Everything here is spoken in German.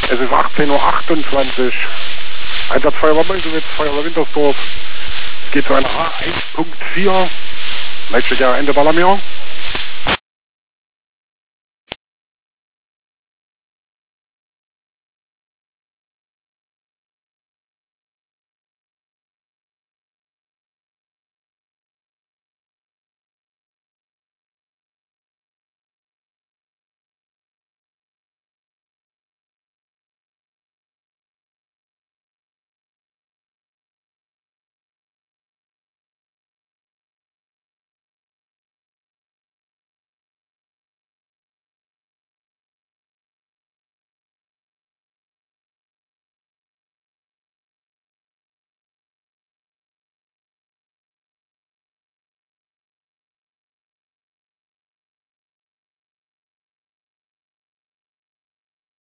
Es ist 18:28 Uhr. Einsatzfeuerwehr Meuselwitz, Feuerwehr Wintersdorf. Es geht zu einer H1.4. Leitstelle Ende Ballermeer.